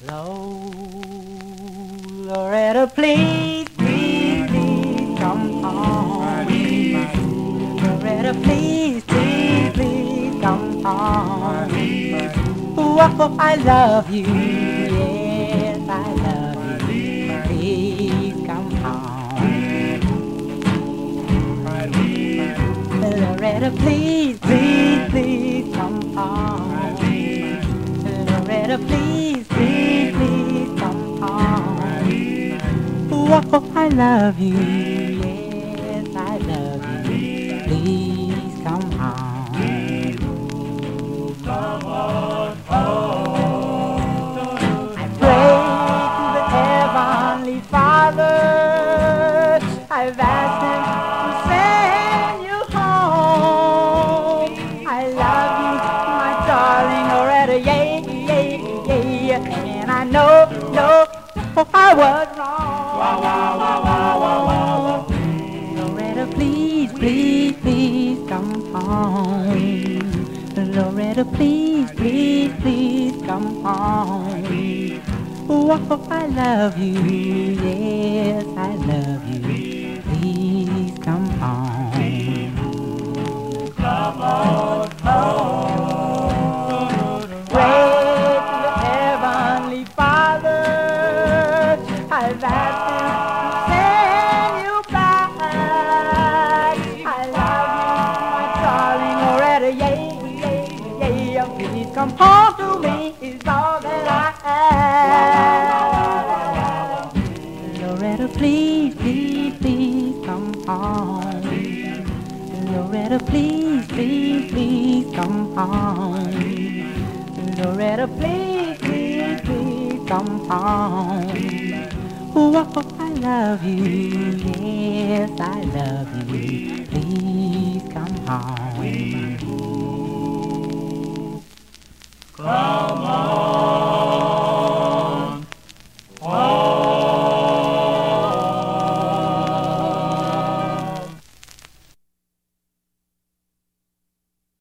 Loretta, please, please, please come home. Loretta, please, please, please come home. Oh, I love you, yes, I love you. Please come home. Loretta, please, please, please come home. Loretta, please, please, please come home. Oh, I love you, yes, I love you. Please come home. Come on home. I pray to the Heavenly Father. I've asked Him to send you home. I love you, my darling Loretta, yeah, yeah, yeah. And I know I was wrong. Loretta, please, please, please come home. Loretta, please, please, please come home. Oh, I love you, yes, I love you. Please come home. Come on home. Pray to the Heavenly Father. I've asked Him to send you back. I love you, my darling Loretta, yeah, yeah, yeah. Please come home to me, is all that I ask. Loretta, please, please, please come home. Loretta, please, please, please come home. Loretta, please, please, please come home. Oh, I love you, yes, I love you. Please come home.